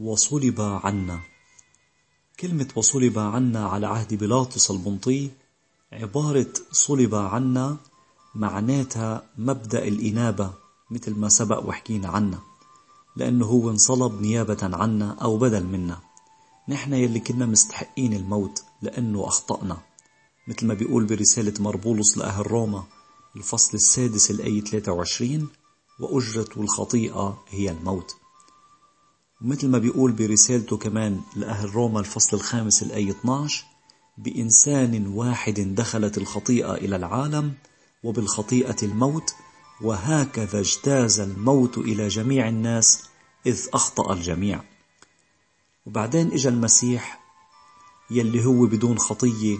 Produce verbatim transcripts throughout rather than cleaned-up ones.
وصلب عنا. كلمة وصلب عنا على عهد بيلاطس البنطي عبارة صلب عنا معناتها مبدأ الإنابة، مثل ما سبق وحكينا عنا، لأنه هو انصلب نيابة عنا أو بدل منا. نحن يلي كنا مستحقين الموت لأنه أخطأنا، مثل ما بيقول برسالة مربولس لأهل روما الفصل السادس الآية ثلاثة وعشرين: وأجرة الخطيئة هي الموت. ومثل ما بيقول برسالته كمان لأهل روما الفصل الخامس الآية اثني عشر: بإنسان واحد دخلت الخطيئة إلى العالم وبالخطيئة الموت، وهكذا اجتاز الموت إلى جميع الناس إذ أخطأ الجميع. وبعدين إجا المسيح يلي هو بدون خطية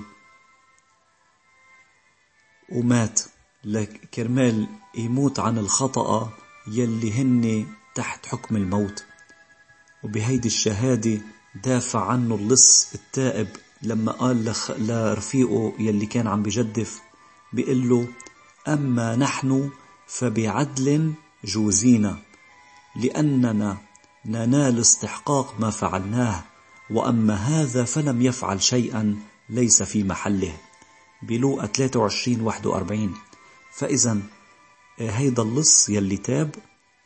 ومات لكرمال يموت عن الخطأ يلي هن تحت حكم الموت. وبهيدي الشهادة دافع عنه اللص التائب لما قال لخ... لرفيقه يلي كان عم بجدف، بيقول له: أما نحن فبعدل جوزينا لأننا ننال استحقاق ما فعلناه، وأما هذا فلم يفعل شيئا ليس في محله. بلوقا ثلاثة وعشرين واحد وأربعين. فإذا هيدا اللص يلي تاب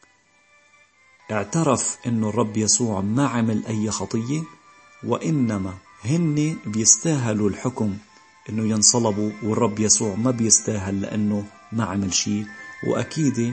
اعترف انه الرب يسوع ما عمل اي خطية، وانما هن بيستاهلوا الحكم انه ينصلبوا، والرب يسوع ما بيستاهل لانه ما عمل شيء. واكيد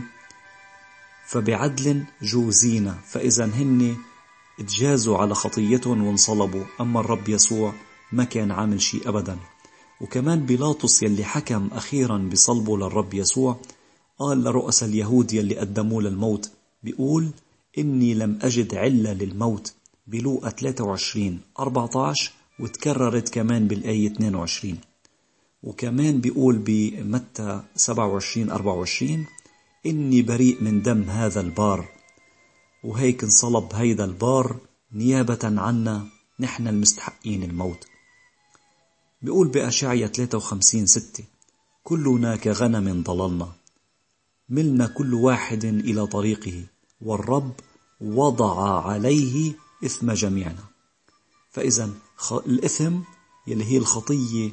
فبعدل جوزينا، فاذا هن اتجازوا على خطيتهم وانصلبوا، اما الرب يسوع ما كان عامل شيء ابدا. وكمان بيلاطس يلي حكم اخيرا بصلبه للرب يسوع قال لرؤساء اليهود يلي قدموه للموت، بيقول: إني لم أجد علة للموت، بلوقا ثلاثة وعشرين أربعة عشر، وتكررت كمان بالآية اثنين وعشرين. وكمان بيقول بمتى سبعة وعشرين أربعة وعشرين: إني بريء من دم هذا البار. وهيك انصلب هيدا البار نيابة عنا نحن المستحقين الموت. بيقول بأشعية ثلاثة وخمسين ستة: كلنا كغنم ضللنا، ملنا كل واحد إلى طريقه، والرب وضع عليه إثم جميعنا. فإذا الإثم يلي هي الخطية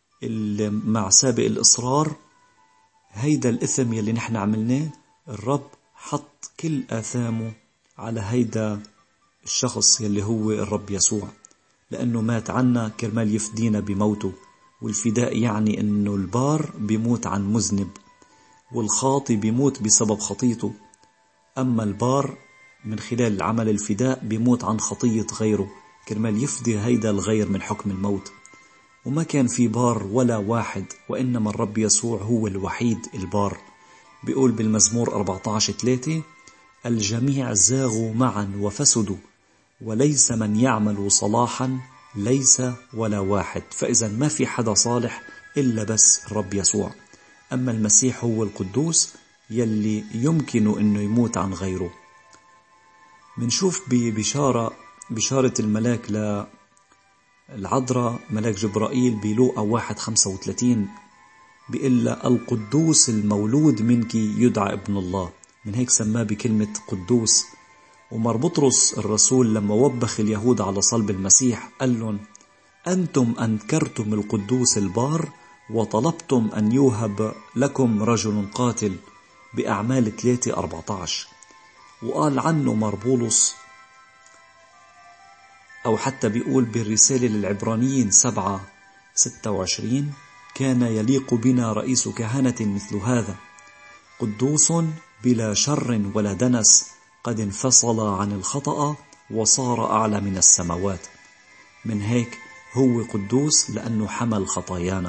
مع سابق الإصرار، هيدا الإثم يلي نحن عملناه الرب حط كل آثامه على هيدا الشخص يلي هو الرب يسوع، لأنه مات عنا كرمال يفدينا بموته. والفداء يعني أنه البار بيموت عن مذنب، والخاطي بيموت بسبب خطيته، أما البار من خلال عمل الفداء بيموت عن خطية غيره كرمال يفدي هيدا الغير من حكم الموت. وما كان في بار ولا واحد، وإنما الرب يسوع هو الوحيد البار. بيقول بالمزمور أربعة عشر ثلاثة: الجميع زاغوا معا وفسدوا، وليس من يعمل صلاحا، ليس ولا واحد. فإذا ما في حدا صالح إلا بس الرب يسوع. أما المسيح هو القدوس يلي يمكن أنه يموت عن غيره. منشوف ببشارة بشارة الملاك للعذراء ملاك جبرائيل بلوقا واحد خمسة وثلاثين، بيقول: القدوس المولود منك يدعى ابن الله. من هيك سماه بكلمة قدوس. ومر بطرس الرسول لما وبخ اليهود على صلب المسيح قال لهم: أنتم أنكرتم القدوس البار وطلبتم أن يوهب لكم رجل قاتل، بأعمال ثلاثة أربعة عشر. وقال عنه مربولس، أو حتى بيقول بالرسالة للعبرانيين سبعة ستة وعشرين: كان يليق بنا رئيس كهنة مثل هذا، قدوس بلا شر ولا دنس، قد انفصل عن الخطأ وصار أعلى من السماوات. من هيك هو قدوس لأنه حمل خطايانا.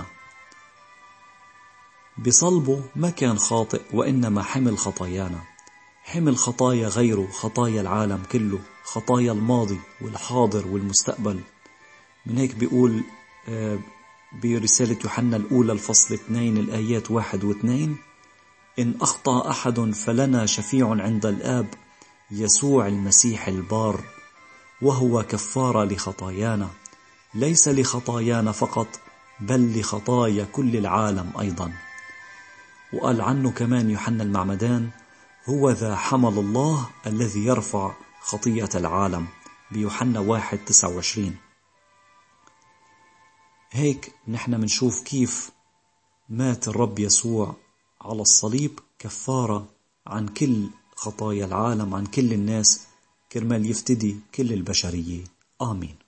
بصلبه ما كان خاطئ، وإنما حمل خطايانا، حمل خطايا غيره، خطايا العالم كله، خطايا الماضي والحاضر والمستقبل. من هيك بيقول برسالة يوحنا الأولى الفصل اثنين الآيات واحد واثنين: إن أخطأ أحد فلنا شفيع عند الآب، يسوع المسيح البار، وهو كفارة لخطايانا، ليس لخطايانا فقط بل لخطايا كل العالم أيضا. وقال عنه كمان يوحنا المعمدان: هو ذا حمل الله الذي يرفع خطية العالم. بيوحنا واحد تسعة وعشرين. هيك نحن منشوف كيف مات الرب يسوع على الصليب كفارة عن كل خطايا العالم، عن كل الناس، كرمال يفتدي كل البشرية. آمين.